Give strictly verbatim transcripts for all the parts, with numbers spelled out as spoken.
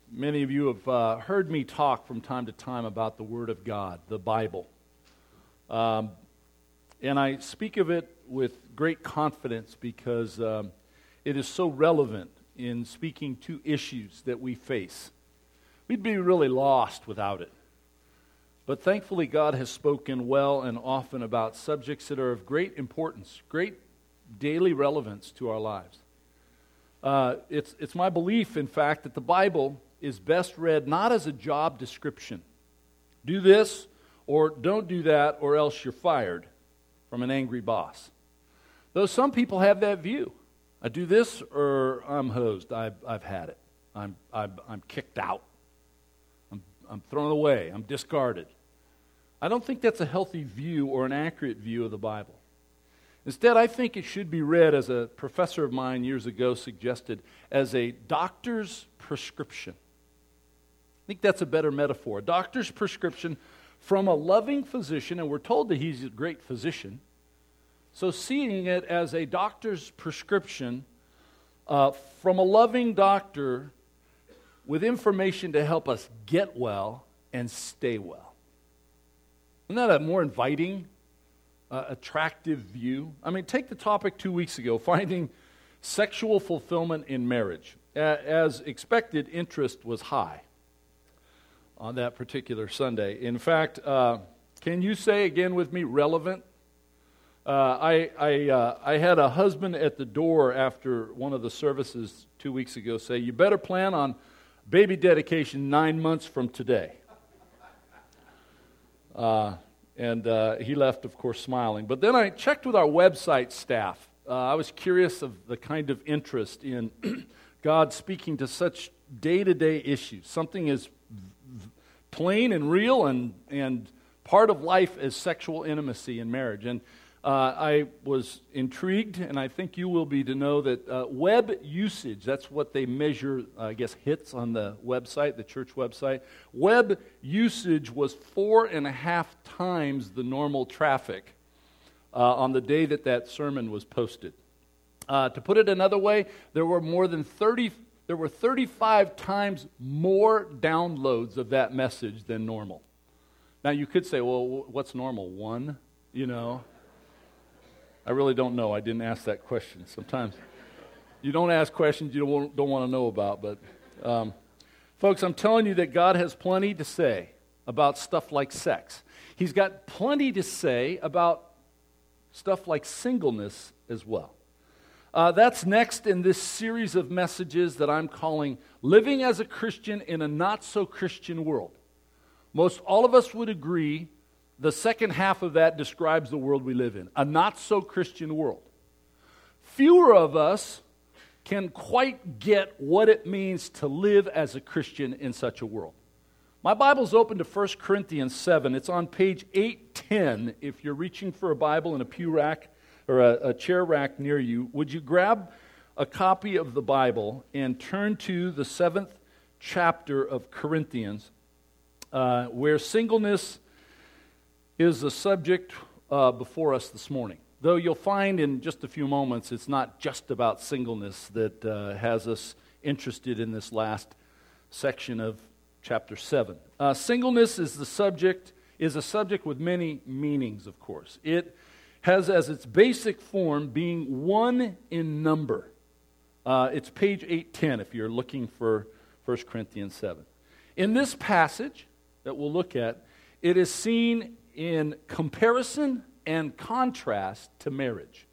Many of you have uh, heard me talk from time to time about the Word of God, the Bible. Um, and I speak of it with great confidence because um, it is so relevant in speaking to issues that we face. We'd be really lost without it. But thankfully, God has spoken well and often about subjects that are of great importance, great daily relevance to our lives. Uh, it's, it's my belief, in fact, that the Bible is best read not as a job description. Do this, or don't do that, or else you're fired from an angry boss. Though some people have that view. I do this, or I'm hosed. I've, I've had it. I'm, I'm, I'm kicked out. I'm, I'm thrown away. I'm discarded. I don't think that's a healthy view or an accurate view of the Bible. Instead, I think it should be read, as a professor of mine years ago suggested, as a doctor's prescription. I think that's a better metaphor. A doctor's prescription from a loving physician, and we're told that he's a great physician. So seeing it as a doctor's prescription uh, from a loving doctor with information to help us get well and stay well. Isn't that a more inviting, uh, attractive view? I mean, take the topic two weeks ago, finding sexual fulfillment in marriage. As expected, interest was high on that particular Sunday. In fact, uh, can you say again with me, relevant? Uh, I I, uh, I had a husband at the door after one of the services two weeks ago say, "You better plan on baby dedication nine months from today." Uh, and uh, he left, of course, smiling. But then I checked with our website staff. Uh, I was curious of the kind of interest in God speaking to such day-to-day issues, something as plain and real and, and part of life as sexual intimacy in marriage. And uh, I was intrigued, and I think you will be, to know that uh, web usage, that's what they measure, uh, I guess, hits on the website, the church website. Web usage was four and a half times the normal traffic uh, on the day that that sermon was posted. Uh, to put it another way, there were more than thirty There were thirty-five times more downloads of that message than normal. Now, you could say, well, what's normal? One? You know? I really don't know. I didn't ask that question. Sometimes you don't ask questions you don't, don't want to know about. But, um, folks, I'm telling you that God has plenty to say about stuff like sex. He's got plenty to say about stuff like singleness as well. Uh, that's next in this series of messages that I'm calling Living as a Christian in a Not-So-Christian World. Most all of us would agree the second half of that describes the world we live in, a not-so-Christian world. Fewer of us can quite get what it means to live as a Christian in such a world. My Bible's open to First Corinthians seven. It's on page eight ten if you're reaching for a Bible in a pew rack or a, a chair rack near you. Would you grab a copy of the Bible and turn to the seventh chapter of Corinthians, uh, where singleness is the subject uh, before us this morning. Though you'll find in just a few moments it's not just about singleness that uh, has us interested in this last section of chapter seven. Uh, singleness is the subject, is a subject with many meanings, of course. It has as its basic form being one in number. Uh, it's page eight ten if you're looking for First Corinthians seven. In this passage that we'll look at, it is seen in comparison and contrast to marriage.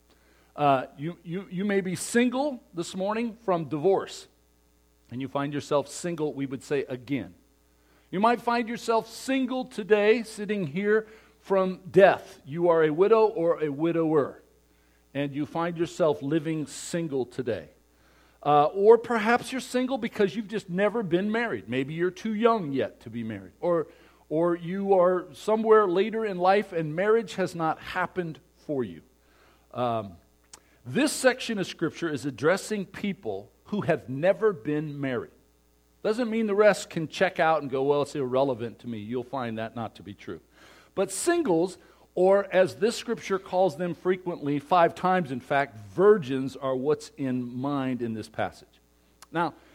Uh, you, you, you may be single this morning from divorce, and you find yourself single, we would say, again. You might find yourself single today, sitting here, from death. You are a widow or a widower, and you find yourself living single today. Uh, or perhaps you're single because you've just never been married. Maybe you're too young yet to be married. Or, or you are somewhere later in life and marriage has not happened for you. Um, this section of Scripture is addressing people who have never been married. Doesn't mean the rest can check out and go, well, it's irrelevant to me. You'll find that not to be true. But singles, or as this Scripture calls them frequently, five times in fact, virgins are what's in mind in this passage. Now,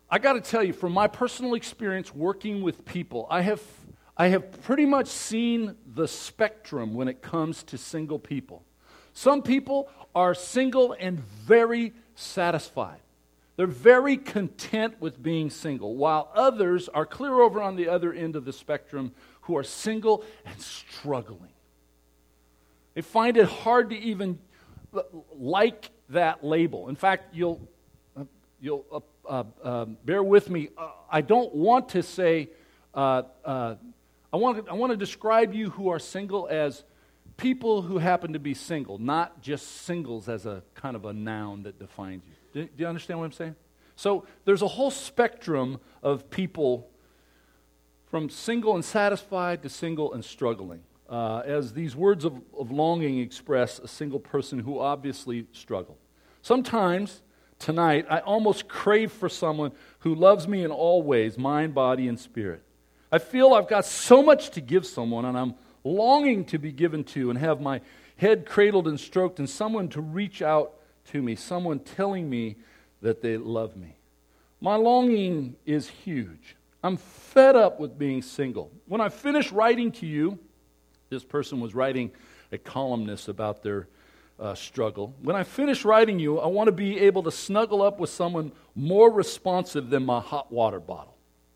I got to tell you, from my personal experience working with people, I have I have pretty much seen the spectrum when it comes to single people. Some people are single and very satisfied. They're very content with being single, while others are clear over on the other end of the spectrum who are single and struggling. They find it hard to even like that label. In fact, you'll you'll uh, uh, uh, bear with me. Uh, I don't want to say. Uh, uh, I want to, I want to describe you who are single as people who happen to be single, not just singles as a kind of a noun that defines you. Do, do you understand what I'm saying? So there's a whole spectrum of people from single and satisfied to single and struggling. Uh, as these words of, of longing express a single person who obviously struggled. Sometimes, tonight, I almost crave for someone who loves me in all ways, mind, body, and spirit. I feel I've got so much to give someone, and I'm longing to be given to and have my head cradled and stroked, and someone to reach out to me, someone telling me that they love me. My longing is huge. I'm fed up with being single. When I finish writing to you, this person was writing a columnist about their uh, struggle. When I finish writing you, I want to be able to snuggle up with someone more responsive than my hot water bottle.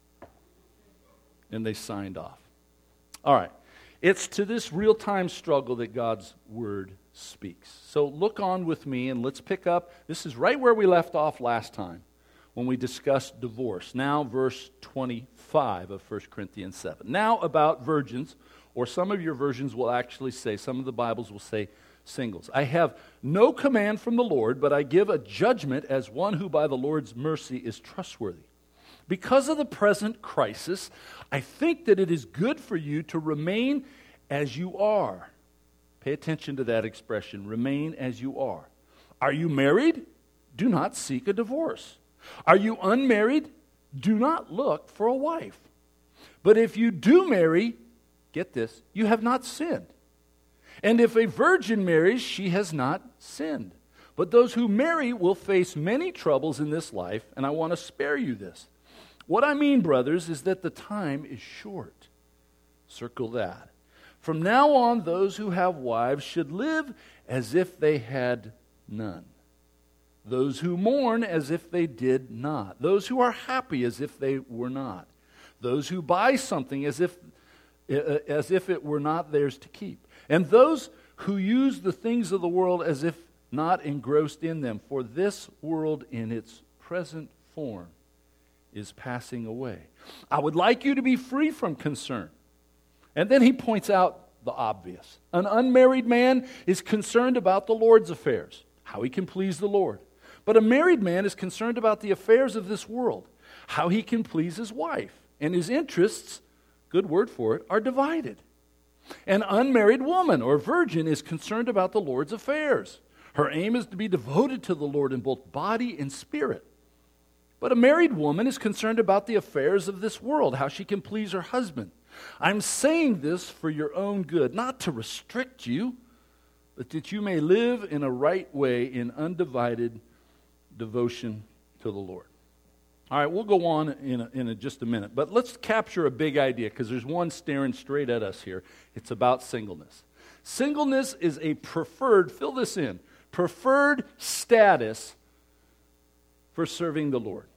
And they signed off. All right. It's to this real-time struggle that God's Word speaks. So look on with me and let's pick up. This is right where we left off last time when we discussed divorce. Now verse twenty-five of First Corinthians seven. Now about virgins, or some of your versions will actually say, some of the Bibles will say singles. I have no command from the Lord, but I give a judgment as one who by the Lord's mercy is trustworthy. Because of the present crisis, I think that it is good for you to remain as you are. Pay attention to that expression, remain as you are. Are you married? Do not seek a divorce. Are you unmarried? Do not look for a wife. But if you do marry, get this, you have not sinned. And if a virgin marries, she has not sinned. But those who marry will face many troubles in this life, and I want to spare you this. What I mean, brothers, is that the time is short. Circle that. From now on, those who have wives should live as if they had none. Those who mourn as if they did not. Those who are happy as if they were not. Those who buy something as if, as if it were not theirs to keep. And those who use the things of the world as if not engrossed in them. For this world in its present form is passing away. I would like you to be free from concern. And then he points out the obvious. An unmarried man is concerned about the Lord's affairs, how he can please the Lord. But a married man is concerned about the affairs of this world, how he can please his wife. And his interests, good word for it, are divided. An unmarried woman or virgin is concerned about the Lord's affairs. Her aim is to be devoted to the Lord in both body and spirit. But a married woman is concerned about the affairs of this world, how she can please her husband. I'm saying this for your own good, not to restrict you, but that you may live in a right way in undivided devotion to the Lord. All right, we'll go on in, a, in a, just a minute, but let's capture a big idea because there's one staring straight at us here. It's about singleness. Singleness is a preferred, fill this in, preferred status for serving the Lord.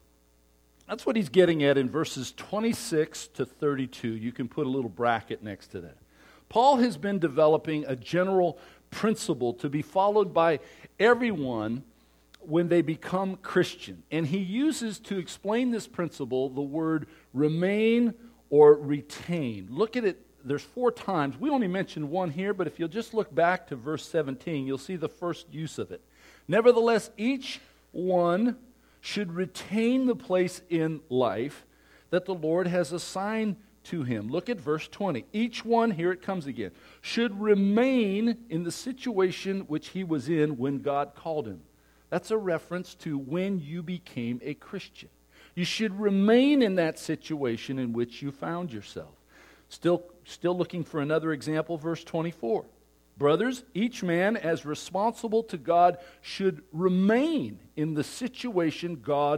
That's what he's getting at in verses twenty-six to thirty-two. You can put a little bracket next to that. Paul has been developing a general principle to be followed by everyone when they become Christian. And he uses to explain this principle the word remain or retain. Look at it. There's four times. We only mentioned one here, but if you'll just look back to verse seventeen, you'll see the first use of it. Nevertheless, each one should retain the place in life that the Lord has assigned to him. Look at verse twenty. Each one, here it comes again, should remain in the situation which he was in when God called him. That's a reference to when you became a Christian. You should remain in that situation in which you found yourself. Still, still looking for another example, verse twenty-four. Brothers, each man as responsible to God should remain in the situation God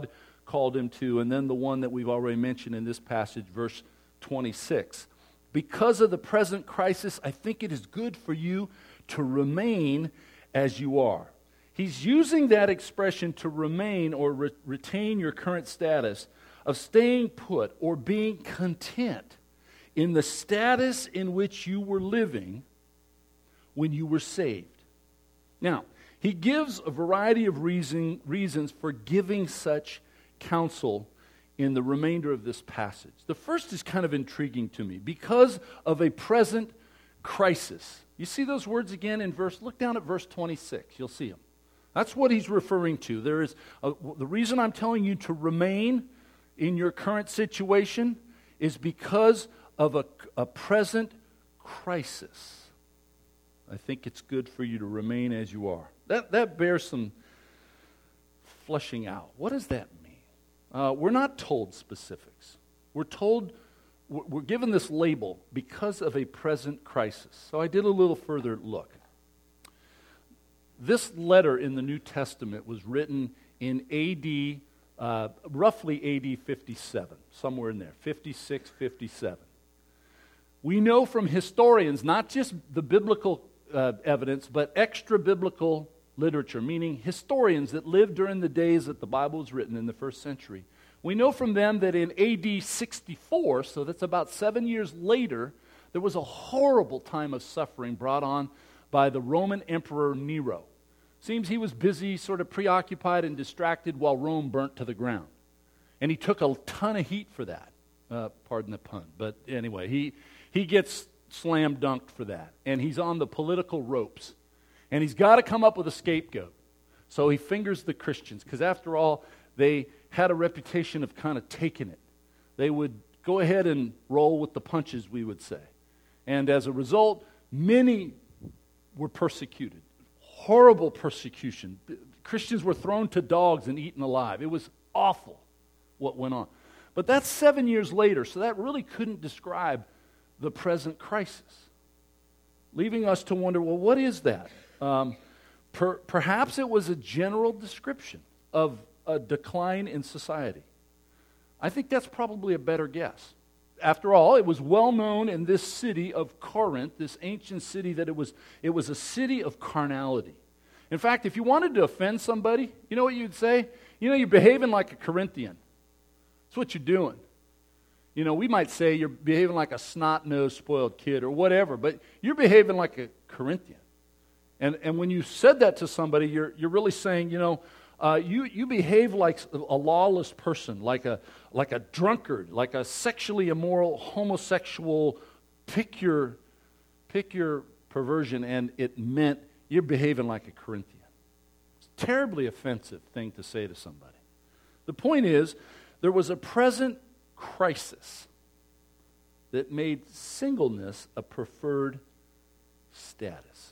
called him to, and then the one that we've already mentioned in this passage, verse twenty-six. Because of the present crisis, I think it is good for you to remain as you are. He's using that expression to remain or re- retain your current status of staying put or being content in the status in which you were living when you were saved. Now, he gives a variety of reason, reasons for giving such counsel in the remainder of this passage. The first is kind of intriguing to me because of a present crisis. You see those words again in verse, look down at verse twenty-six, you'll see them. That's what he's referring to. There is a, the reason I'm telling you to remain in your current situation is because of a, a present crisis. I think it's good for you to remain as you are. That, that bears some fleshing out. What does that mean? Uh, we're not told specifics. We're told, we're given this label because of a present crisis. So I did a little further look. This letter in the New Testament was written in A D, uh, roughly A D fifty-seven, somewhere in there, fifty-six, fifty-seven. We know from historians, not just the biblical uh, evidence, but extra-biblical literature, meaning historians that lived during the days that the Bible was written in the first century. We know from them that in A D sixty-four, so that's about seven years later, there was a horrible time of suffering brought on by the Roman Emperor Nero. Seems he was busy, sort of preoccupied and distracted while Rome burnt to the ground. And he took a ton of heat for that. Uh, pardon the pun. But anyway, he, he gets slam dunked for that. And he's on the political ropes. And he's got to come up with a scapegoat. So he fingers the Christians, because after all, they had a reputation of kind of taking it. They would go ahead and roll with the punches, we would say. And as a result, many were persecuted. Horrible persecution. Christians were thrown to dogs and eaten alive. It was awful what went on. But that's seven years later, so that really couldn't describe the present crisis. Leaving us to wonder, well, what is that? Um, per, perhaps it was a general description of a decline in society. I think that's probably a better guess. After all, it was well known in this city of Corinth, this ancient city, that it was, it was a city of carnality. In fact, if you wanted to offend somebody, you know what you'd say? You know, you're behaving like a Corinthian. That's what you're doing. You know, we might say you're behaving like a snot-nosed, spoiled kid or whatever, but you're behaving like a Corinthian. And and when you said that to somebody, you're you're really saying, you know, uh, you you behave like a lawless person, like a like a drunkard, like a sexually immoral homosexual. Pick your pick your perversion, and it meant you're behaving like a Corinthian. It's a terribly offensive thing to say to somebody. The point is, there was a present crisis that made singleness a preferred status.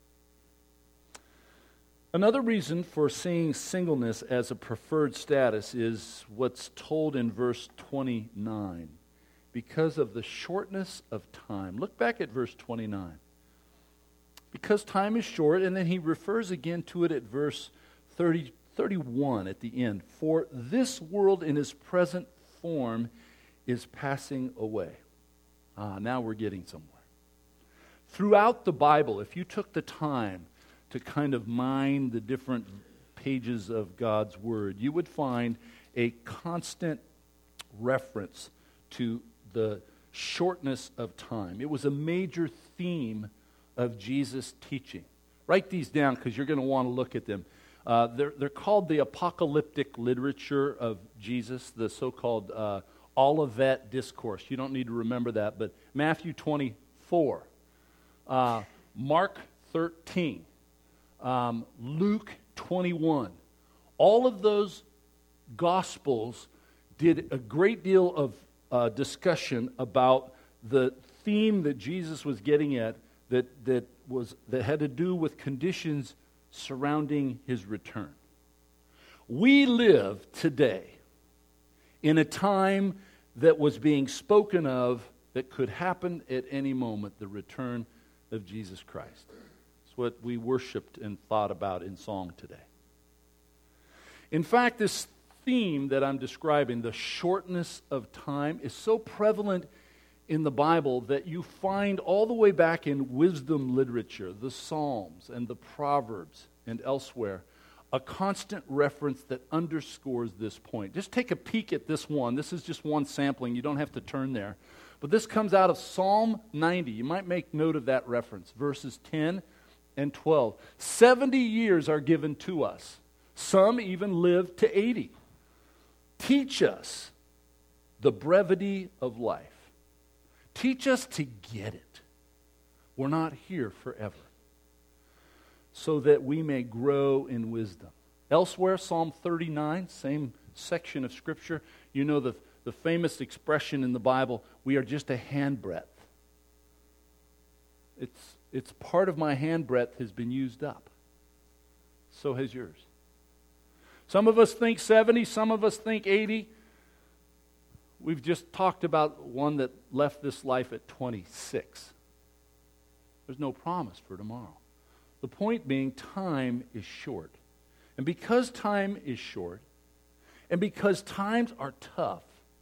Another reason for seeing singleness as a preferred status is what's told in verse twenty-nine. Because of the shortness of time. Look back at verse twenty-nine. Because time is short, and then he refers again to it at verse thirty, thirty-one at the end. For this world in its present form is passing away. Ah, now we're getting somewhere. Throughout the Bible, if you took the time to kind of mine the different pages of God's Word, you would find a constant reference to the shortness of time. It was a major theme of Jesus' teaching. Write these down because you're going to want to look at them. Uh, they're, they're called the apocalyptic literature of Jesus, the so-called uh, Olivet Discourse. You don't need to remember that, but Matthew twenty-four, uh, Mark thirteen, um, Luke twenty-one. All of those Gospels did a great deal of uh, discussion about the theme that Jesus was getting at that, that, was, that had to do with conditions surrounding his return. We live today in a time that was being spoken of that could happen at any moment, the return of Jesus Christ. It's what we worshiped and thought about in song today. In fact, this theme that I'm describing, the shortness of time, is so prevalent in the Bible that you find all the way back in wisdom literature, the Psalms and the Proverbs and elsewhere, a constant reference that underscores this point. Just take a peek at this one. This is just one sampling. You don't have to turn there. But this comes out of Psalm ninety. You might make note of that reference, verses ten and twelve. seventy years are given to us. Some even live to eighty. Teach us the brevity of life. Teach us to get it. We're not here forever. So that we may grow in wisdom. Elsewhere, Psalm thirty-nine, same section of Scripture. You know the, the famous expression in the Bible, we are just a handbreadth. It's, it's part of my handbreadth has been used up. So has yours. Some of us think seventy, some of us think eighty. We've just talked about one that left this life at twenty-six. There's no promise for tomorrow. The point being, time is short. And because time is short, and because times are tough,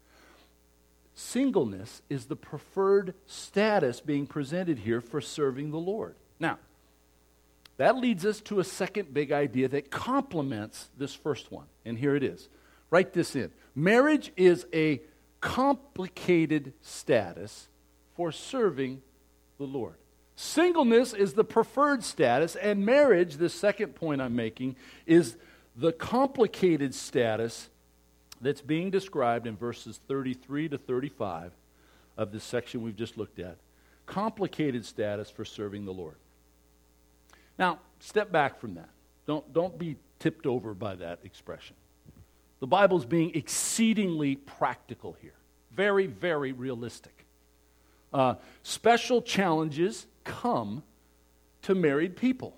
singleness is the preferred status being presented here for serving the Lord. Now, that leads us to a second big idea that complements this first one. And here it is. Write this in. Marriage is a complicated status for serving the Lord. Singleness is the preferred status, and marriage, the second point I'm making, is the complicated status that's being described in verses thirty-three to thirty-five of this section we've just looked at. Complicated status for serving the Lord. Now, step back from that. Don't, don't be tipped over by that expression. The Bible's being exceedingly practical here. Very, very realistic. Uh, special challenges come to married people.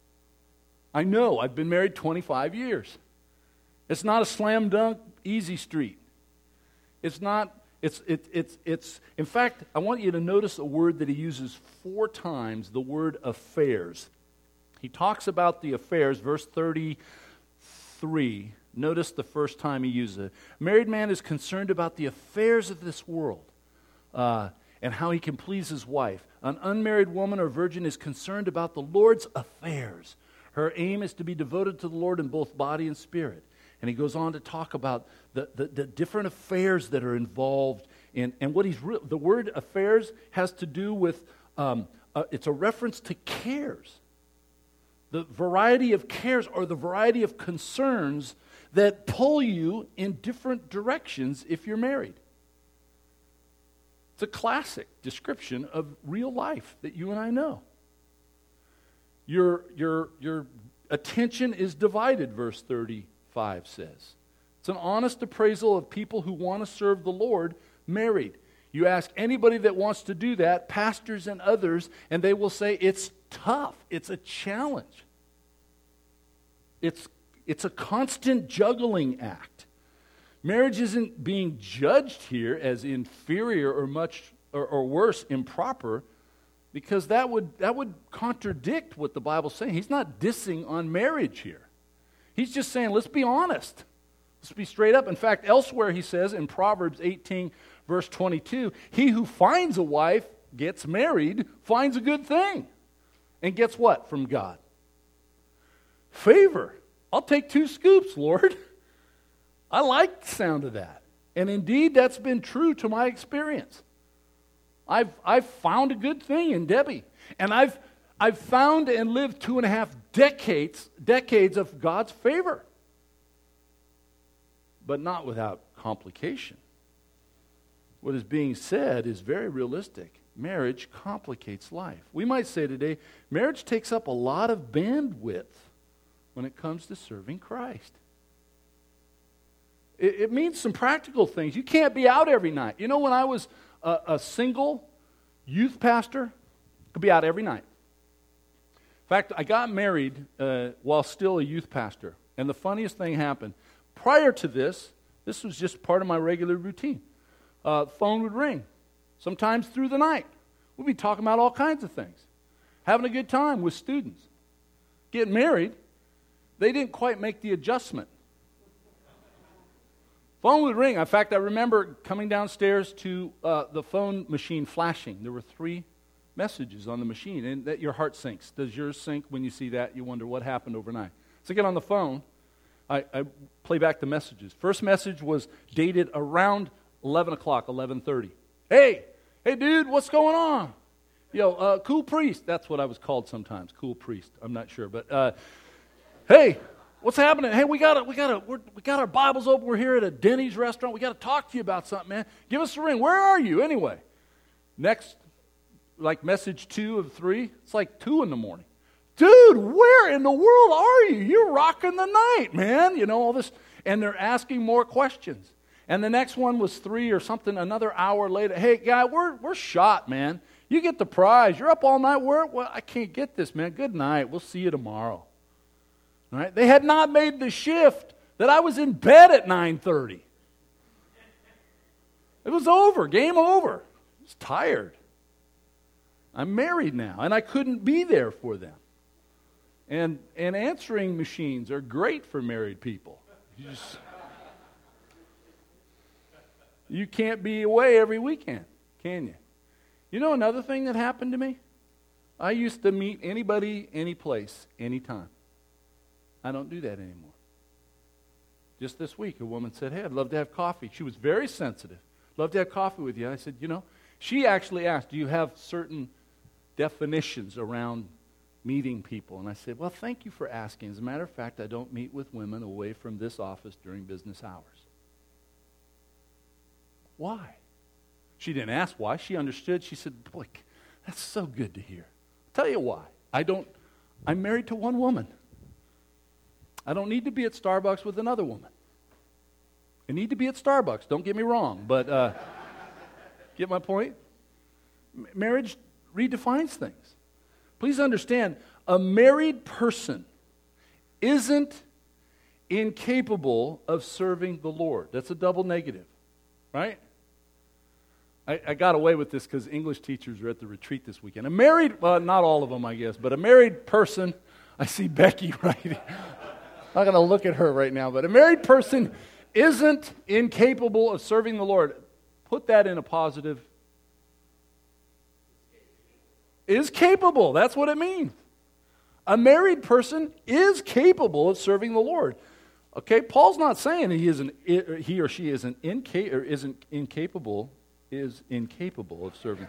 I know, I've been married twenty-five years. It's not a slam dunk, easy street. It's not, it's, it, it's, it's, in fact, I want you to notice a word that he uses four times, the word affairs. He talks about the affairs, verse thirty-three. Notice the first time he uses it. A married man is concerned about the affairs of this world uh, and how he can please his wife. An unmarried woman or virgin is concerned about the Lord's affairs. Her aim is to be devoted to the Lord in both body and spirit. And he goes on to talk about the, the, the different affairs that are involved in, and what he's, re- the word affairs has to do with, um, uh, it's a reference to cares. The variety of cares or the variety of concerns that pull you in different directions if you're married. It's a classic description of real life that you and I know. Your, your, your attention is divided, verse thirty-five says. It's an honest appraisal of people who want to serve the Lord married. You ask anybody that wants to do that, pastors and others, and they will say it's tough. It's a challenge. It's, it's a constant juggling act. Marriage isn't being judged here as inferior or much or, or worse, improper, because that would that would contradict what the Bible's saying. He's not dissing on marriage here. He's just saying, let's be honest. Let's be straight up. In fact, elsewhere he says in Proverbs eighteen, verse twenty-two, he who finds a wife, gets married, finds a good thing. And gets what from God? Favor. I'll take two scoops, Lord. I like the sound of that. And indeed, that's been true to my experience. I've I've found a good thing in Debbie. And I've I've found and lived two and a half decades, decades of God's favor. But not without complication. What is being said is very realistic. Marriage complicates life. We might say today, marriage takes up a lot of bandwidth when it comes to serving Christ. It, it means some practical things. You can't be out every night. You know, when I was a, a single youth pastor, I could be out every night. In fact, I got married uh, while still a youth pastor. And the funniest thing happened. Prior to this, this was just part of my regular routine. Uh, phone would ring, sometimes through the night. We'd be talking about all kinds of things. Having a good time with students. Getting married, they didn't quite make the adjustment. Phone would ring. In fact, I remember coming downstairs to uh, the phone machine flashing. There were three messages on the machine, and that your heart sinks. Does yours sink when you see that? You wonder what happened overnight. So I get on the phone. I, I play back the messages. First message was dated around eleven o'clock, eleven thirty. Hey, hey, dude, what's going on? Yo, uh, cool priest. That's what I was called sometimes, cool priest. I'm not sure, but uh, hey, what's happening? Hey, we got we got we're, we got our Bibles open. We're here at a Denny's restaurant. We got to talk to you about something, man. Give us a ring. Where are you anyway? Next, like message two of three. It's like two in the morning. Dude, where in the world are you? You're rocking the night, man. You know all this, and they're asking more questions. And the next one was three or something. Another hour later. Hey, guy, we're we're shot, man. You get the prize. You're up all night. Where? Well, I can't get this, man. Good night. We'll see you tomorrow. All right? They had not made the shift that I was in bed at nine thirty. It was over. Game over. I was tired. I'm married now, and I couldn't be there for them. And and answering machines are great for married people. You, just, you can't be away every weekend, can you? You know another thing that happened to me? I used to meet anybody, any place, anytime. I don't do that anymore. Just this week, a woman said, hey, I'd love to have coffee. She was very sensitive. Love to have coffee with you. I said, you know, she actually asked, do you have certain definitions around meeting people? And I said, well, thank you for asking. As a matter of fact, I don't meet with women away from this office during business hours. Why? She didn't ask why. She understood. She said, boy, that's so good to hear. I'll tell you why. I don't, I'm married to one woman. I don't need to be at Starbucks with another woman. I need to be at Starbucks, don't get me wrong, but uh, get my point? M- marriage redefines things. Please understand, a married person isn't incapable of serving the Lord. That's a double negative, right? I, I got away with this because English teachers are at the retreat this weekend. A married, well, not all of them, I guess, but a married person, I see Becky right here. I'm not going to look at her right now, but a married person isn't incapable of serving the Lord. Put that in a positive. Is capable. That's what it means. A married person is capable of serving the Lord. Okay, Paul's not saying he isn't, he or she isn't inca- or isn't incapable, is incapable of serving.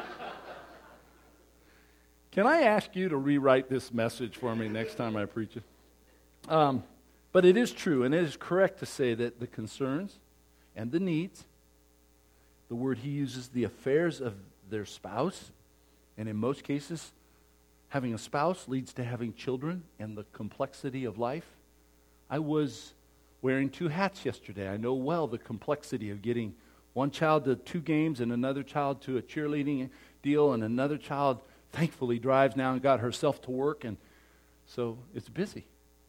Can I ask you to rewrite this message for me next time I preach it? Um, but it is true, and it is correct to say that the concerns and the needs, the word he uses, the affairs of their spouse, and in most cases, having a spouse leads to having children and the complexity of life. I was wearing two hats yesterday. I know well the complexity of getting one child to two games and another child to a cheerleading deal, and another child thankfully drives now and got herself to work, and so it's busy.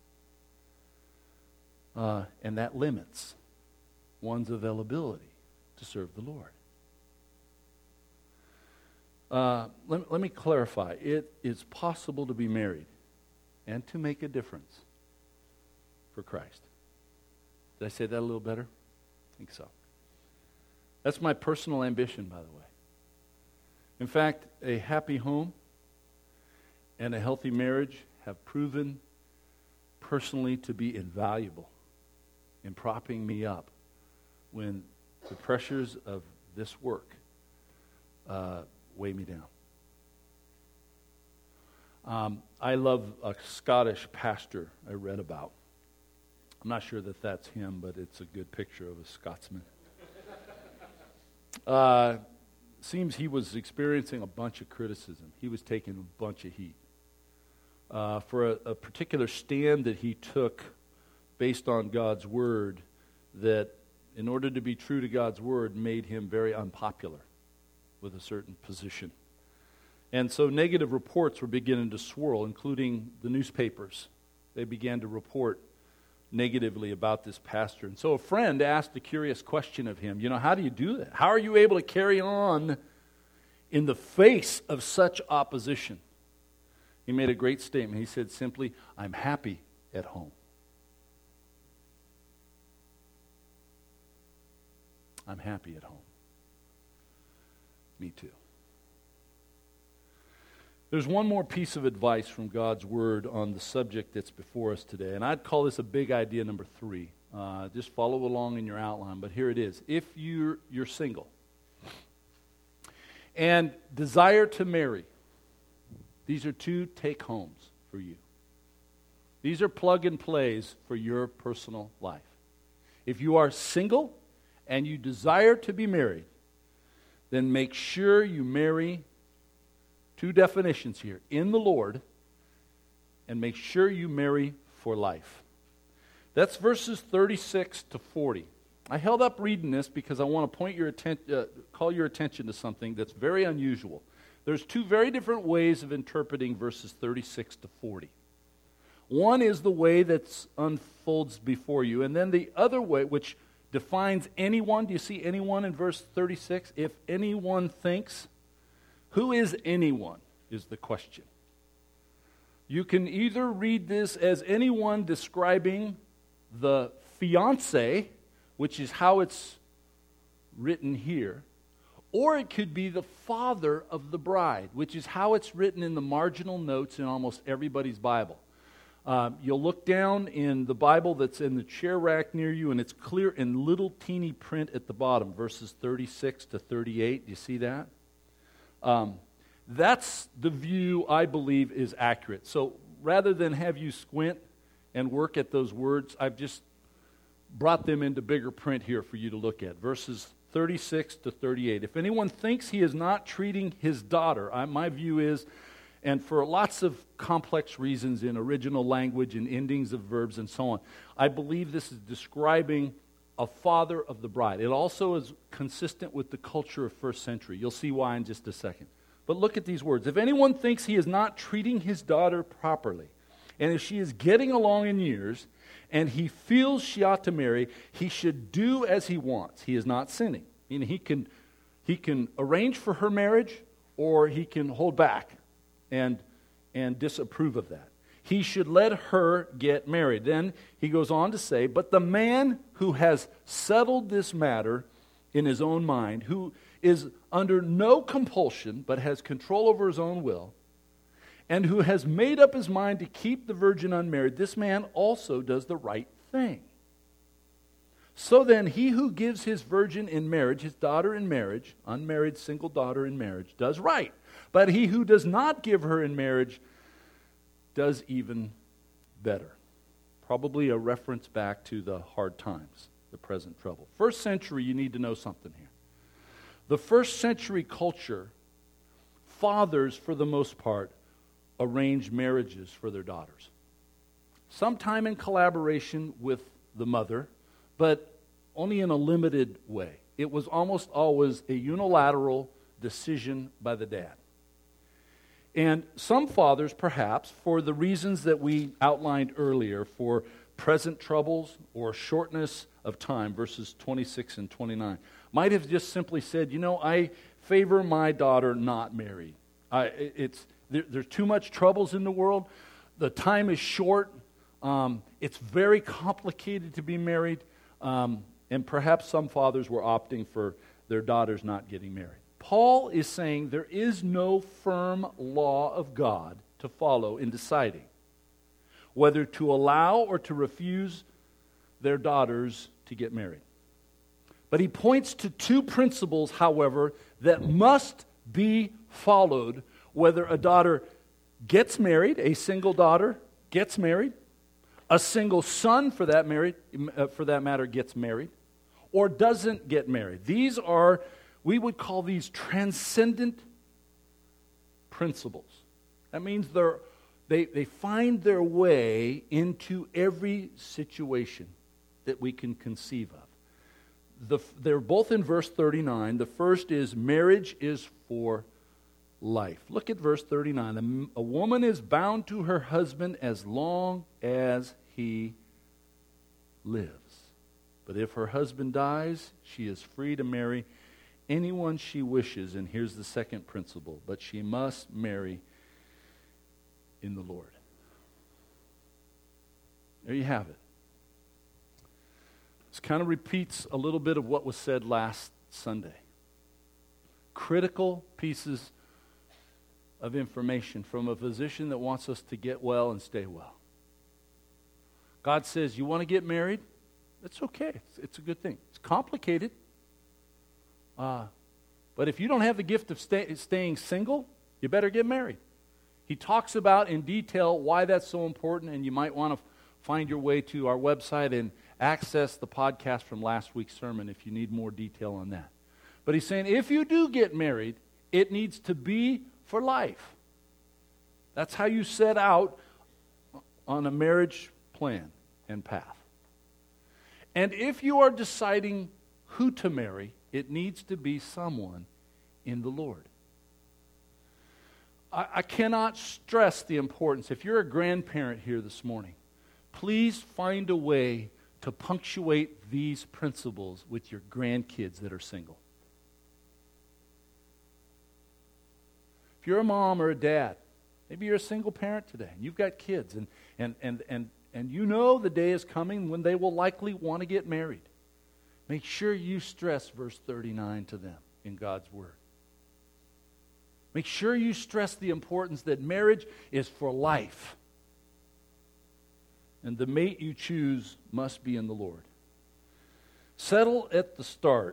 Uh, and that limits one's availability to serve the Lord. Uh, let, let me clarify. It is possible to be married and to make a difference for Christ. Did I say that a little better? I think so. That's my personal ambition, by the way. In fact, a happy home and a healthy marriage have proven personally to be invaluable in propping me up when the pressures of this work uh, weigh me down. Um, I love a Scottish pastor I read about. I'm not sure that that's him, but it's a good picture of a Scotsman. Uh, seems he was experiencing a bunch of criticism. He was taking a bunch of heat uh, for a, a particular stand that he took based on God's word that, in order to be true to God's word, made him very unpopular with a certain position. And so negative reports were beginning to swirl, including the newspapers. They began to report negatively about this pastor. And so a friend asked a curious question of him, you know, how do you do that? How are you able to carry on in the face of such opposition? He made a great statement. He said simply, I'm happy at home. I'm happy at home. Me too. There's one more piece of advice from God's Word on the subject that's before us today, and I'd call this a big idea number three. Uh, just follow along in your outline, but here it is. If you're, you're single and desire to marry, these are two take-homes for you. These are plug-and-plays for your personal life. If you are single and you desire to be married, then make sure you marry, two definitions here, in the Lord, and make sure you marry for life. That's verses thirty-six to forty. I held up reading this because I want to point your atten- uh, call your attention to something that's very unusual. There's two very different ways of interpreting verses thirty-six to forty. One is the way that unfolds before you, and then the other way, which defines anyone. Do you see anyone in verse thirty-six? If anyone thinks, who is anyone is the question. You can either read this as anyone describing the fiancé, which is how it's written here, or it could be the father of the bride, which is how it's written in the marginal notes in almost everybody's Bible. Uh, you'll look down in the Bible that's in the chair rack near you, and it's clear in little teeny print at the bottom, verses thirty-six to thirty-eight. Do you see that? Um, that's the view I believe is accurate. So rather than have you squint and work at those words, I've just brought them into bigger print here for you to look at. Verses thirty-six to thirty-eight. If anyone thinks he is not treating his daughter, I, my view is, and for lots of complex reasons in original language and endings of verbs and so on, I believe this is describing a father of the bride. It also is consistent with the culture of first century. You'll see why in just a second. But look at these words. If anyone thinks he is not treating his daughter properly, and if she is getting along in years, and he feels she ought to marry, he should do as he wants. He is not sinning. I mean, he can, he can arrange for her marriage, or he can hold back and, and disapprove of that. He should let her get married. Then he goes on to say, but the man who has settled this matter in his own mind, who is under no compulsion but has control over his own will, and who has made up his mind to keep the virgin unmarried, this man also does the right thing. So then, he who gives his virgin in marriage, his daughter in marriage, unmarried single daughter in marriage, does right. But he who does not give her in marriage does even better. Probably a reference back to the hard times, the present trouble. First century, you need to know something here. The first century culture, fathers, for the most part, arranged marriages for their daughters. Sometime in collaboration with the mother, but only in a limited way. It was almost always a unilateral decision by the dad. And some fathers, perhaps, for the reasons that we outlined earlier, for present troubles or shortness of time, verses twenty-six and twenty-nine, might have just simply said, you know, I favor my daughter not married. I, it's there, there's too much troubles in the world. The time is short. Um, it's very complicated to be married. Um, and perhaps some fathers were opting for their daughters not getting married. Paul is saying there is no firm law of God to follow in deciding whether to allow or to refuse their daughters to get married. But he points to two principles, however, that must be followed whether a daughter gets married, a single daughter gets married, a single son for that married, uh, for that matter gets married, or doesn't get married. These are, we would call these transcendent principles. That means they're, they, they find their way into every situation that we can conceive of. The, they're both in verse thirty-nine. The first is marriage is for life. Look at verse thirty-nine. A, a woman is bound to her husband as long as he lives. But if her husband dies, she is free to marry anyone she wishes. And here's the second principle. But she must marry in the Lord. There you have it. This kind of repeats a little bit of what was said last Sunday. Critical pieces of information from a physician that wants us to get well and stay well. God says, you want to get married? That's okay. It's, it's a good thing. It's complicated. Uh, but if you don't have the gift of stay, staying single, you better get married. He talks about in detail why that's so important, and you might want to find your way to our website and access the podcast from last week's sermon if you need more detail on that. But he's saying if you do get married, it needs to be for life. That's how you set out on a marriage plan and path. And if you are deciding who to marry, it needs to be someone in the Lord. I, I cannot stress the importance. If you're a grandparent here this morning, please find a way to punctuate these principles with your grandkids that are single. If you're a mom or a dad, maybe you're a single parent today, and you've got kids, and, and, and, and, and you know the day is coming when they will likely want to get married. Make sure you stress verse thirty-nine to them in God's Word. Make sure you stress the importance that marriage is for life. And the mate you choose must be in the Lord. Settle at the start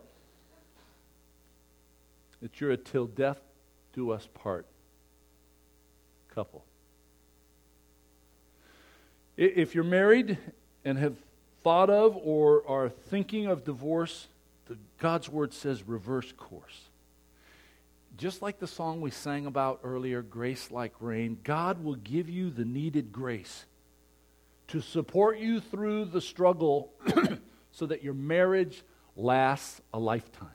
that you're a till death do us part couple. If you're married and have thought of or are thinking of divorce, the, God's Word says reverse course. Just like the song we sang about earlier, Grace Like Rain, God will give you the needed grace to support you through the struggle so that your marriage lasts a lifetime.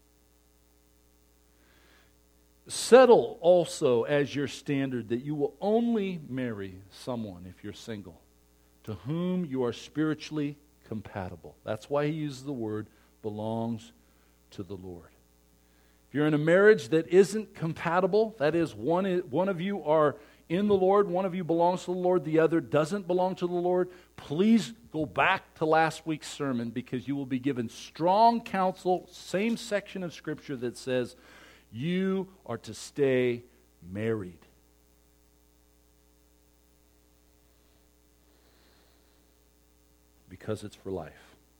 Settle also as your standard that you will only marry someone, if you're single, to whom you are spiritually compatible. That's why he uses the word belongs to the Lord. If you're in a marriage that isn't compatible, that is, one, one of you are in the Lord, one of you belongs to the Lord, the other doesn't belong to the Lord, please go back to last week's sermon because you will be given strong counsel, same section of Scripture that says you are to stay married. Because it's for life.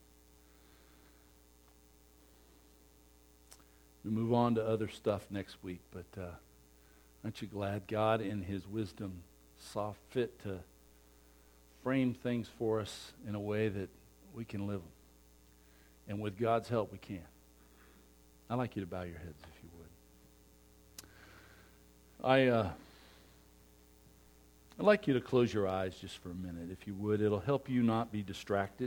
We move on to other stuff next week, but uh, aren't you glad God in His wisdom saw fit to frame things for us in a way that we can live them? And with God's help, we can. I'd like you to bow your heads if you would. I, uh, I'd like you to close your eyes just for a minute, if you would. It'll help you not be distracted.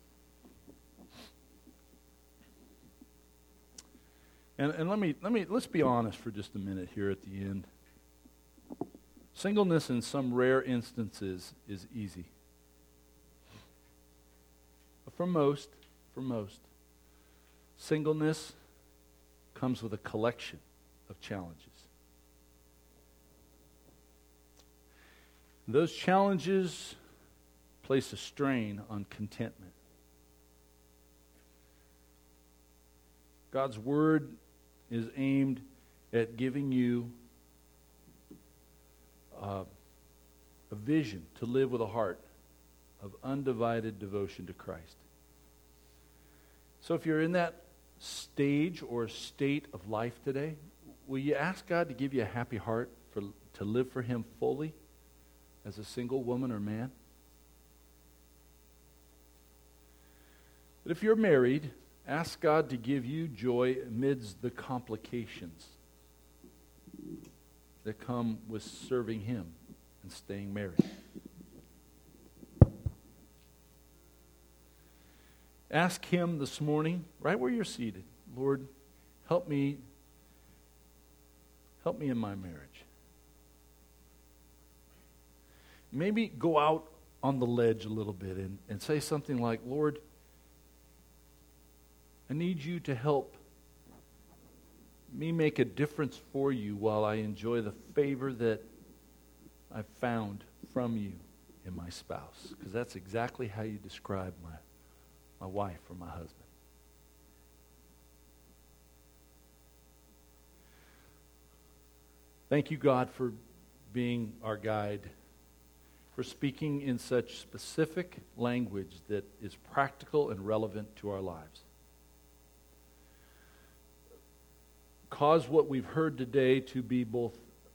And, and let me let me let's be honest for just a minute here at the end. Singleness in some rare instances is easy. But for most, for most, singleness comes with a collection of challenges. Those challenges place a strain on contentment. God's Word is aimed at giving you uh, a vision to live with a heart of undivided devotion to Christ. So if you're in that stage or state of life today, will you ask God to give you a happy heart for to live for Him fully as a single woman or man? But if you're married, ask God to give you joy amidst the complications that come with serving Him and staying married. Ask Him this morning, right where you're seated, Lord, help me, help me in my marriage. Maybe go out on the ledge a little bit and, and say something like, Lord, I need you to help me make a difference for you while I enjoy the favor that I've found from you in my spouse. Because that's exactly how you describe my, my wife or my husband. Thank you, God, for being our guide, for speaking in such specific language that is practical and relevant to our lives. Cause what we've heard today to be both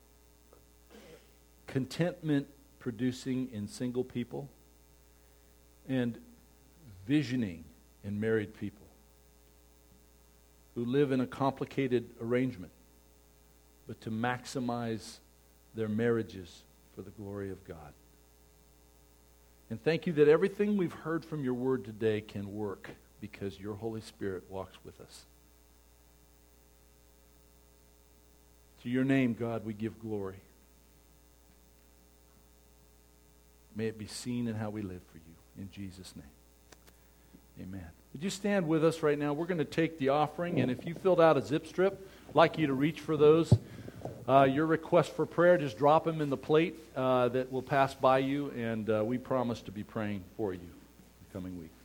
contentment producing in single people and visioning in married people who live in a complicated arrangement, but to maximize their marriages for the glory of God. And thank you that everything we've heard from your word today can work because your Holy Spirit walks with us. To your name, God, we give glory. May it be seen in how we live for you. In Jesus' name. Amen. Would you stand with us right now? We're going to take the offering, and if you filled out a zip strip, I'd like you to reach for those. Uh, your request for prayer, just drop them in the plate uh, that will pass by you, and uh, we promise to be praying for you the coming week.